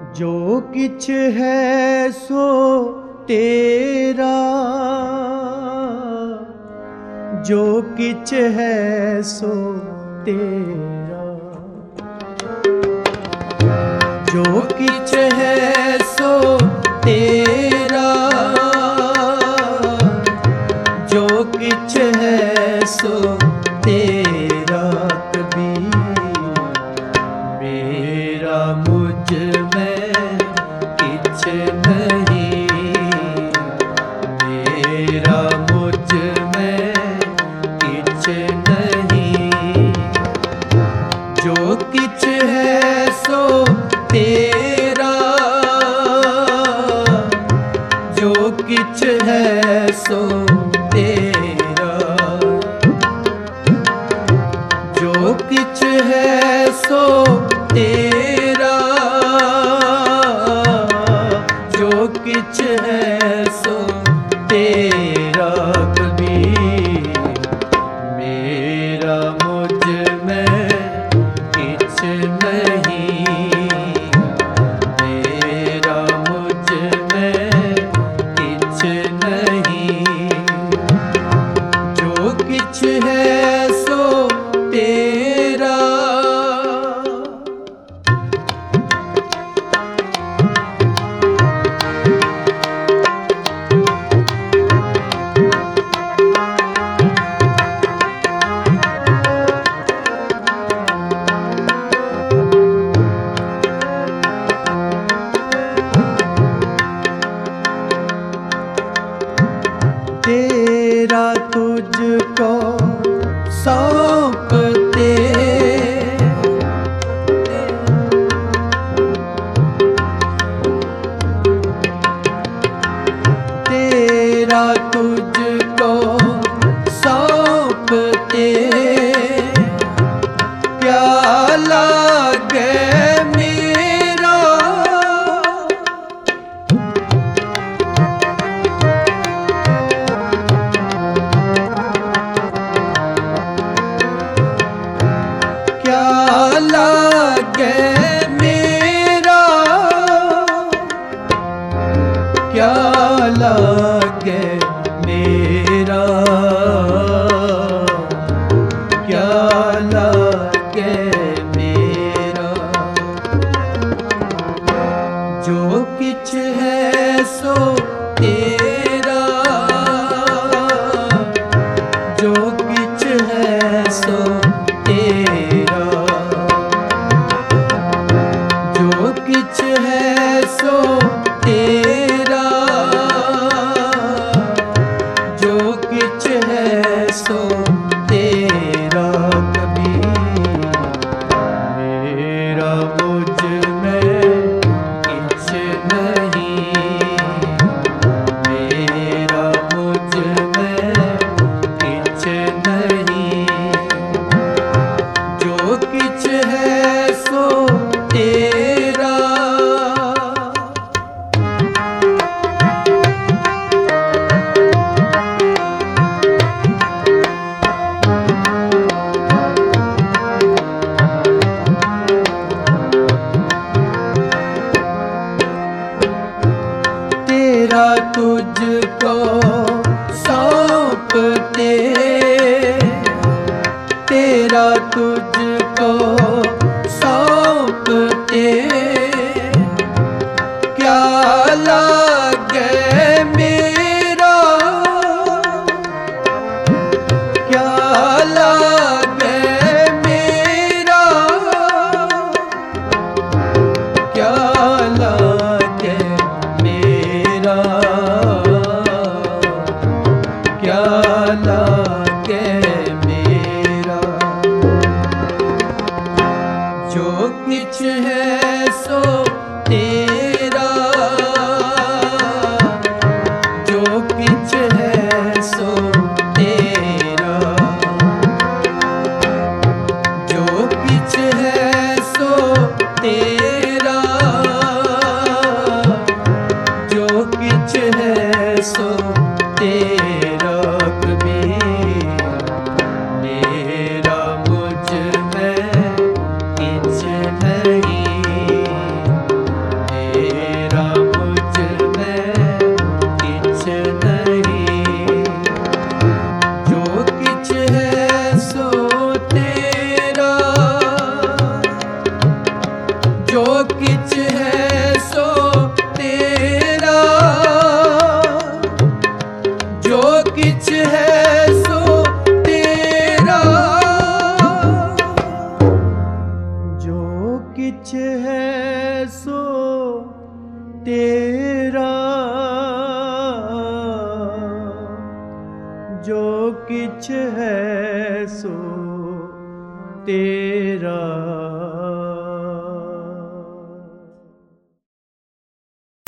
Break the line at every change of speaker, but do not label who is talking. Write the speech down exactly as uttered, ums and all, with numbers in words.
जो किछ है सो तेरा, जो किछ है सो तेरा, जो किछ है सो तेरा, जो किछ है सो तेरा कबीर। मेरा मुझ में किछ नहीं, मेरा मुझ में किछ नहीं, जो किछ है सो तेरा, जो किछ है सो तेरा, जो किछ है सो तेरा, जो किछ है सो तेरा कबीर। मेरा मुझ में किछ नहीं, मेरा मुझ में किछ नहीं, जो किछ है सो तेरा। तेरा तुझको सौंपते, तेरा तुझको सौंपते, क्या लागे मेरा, क्या लागे मेरा, क्या लागे मेरा, क्या लागे मेरा, जो किछ है सो तेरा, जो किछ है सो तेरा, जो किछ है सो तेरा, जो किछ है सो तेरा कबीर। मेरा मुझ में किछ नहीं, मेरा मुझ में किछ नहीं, जो किछ है सो तेरा। तेरा तुझको सौंपते, तेरा तुझको सौंपते, क्या लागे मेरा, क्या लागे मेरा, क्या लागे मेरा, क्या लागे मेरा, जो किछ है सो तेरा, जो किछ है सो तेरा, जो किछ है सो तेरा, जो किछ है सो तेरा कबीर। मेरा मुझ में किछ नहीं, तेरा, जो किछ है सो तेरा, जो किछ है सो तेरा, जो किछ है सो तेरा, जो किछ है सो तेरा।